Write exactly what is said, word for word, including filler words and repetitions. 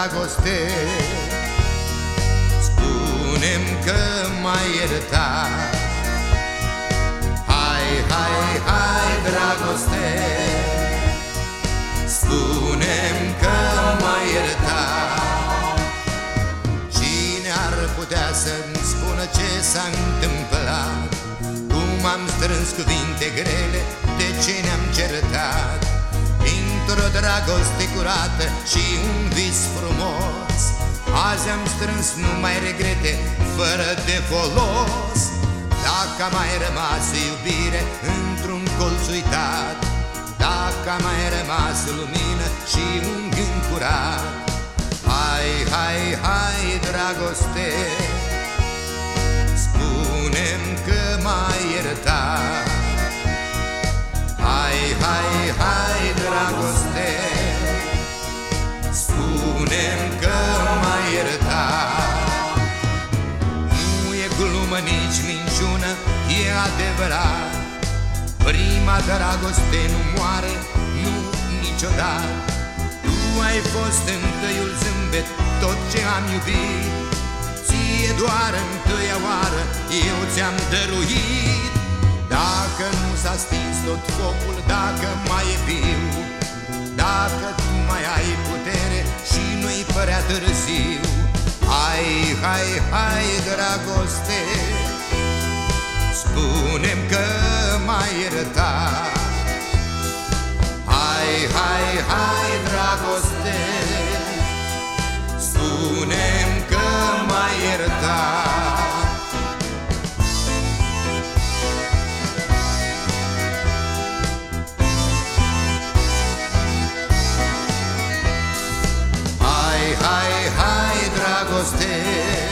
dragoste, spune-mi că m-ai iertat. Hai, hai, hai, dragoste, spune-mi că m-ai iertat. Cine ar putea să-mi spună ce s-a întâmplat, cum am strâns cuvinte grele, de ce ne-am certat? Într-o dragoste curată și un vis frumos, azi am strâns numai regrete fără de folos. Dacă a mai rămas iubire într-un colț uitat, dacă a mai rămas lumină și un gând curat, hai, hai, hai, dragoste, spune-mi că m-ai iertat. Hai, hai, hai, dragoste, spune-mi că m-ai iertat. Nu e glumă, nici minciună, e adevărat. Prima dragoste nu moare, nu niciodată. Tu ai fost întâiul zâmbet, tot ce am iubit. Ție doar întâia oară eu ți-am dăruit. Dacă nu s-a stins tot focul, dacă mai e viu, dacă tu mai ai putere și nu-i părea târziu, hai, hai, hai, dragoste, spune-mi că m-ai iertat. Hai, hai, hai, dragoste, spune-mi că m-ai iertat. Hai, hai, dragoste,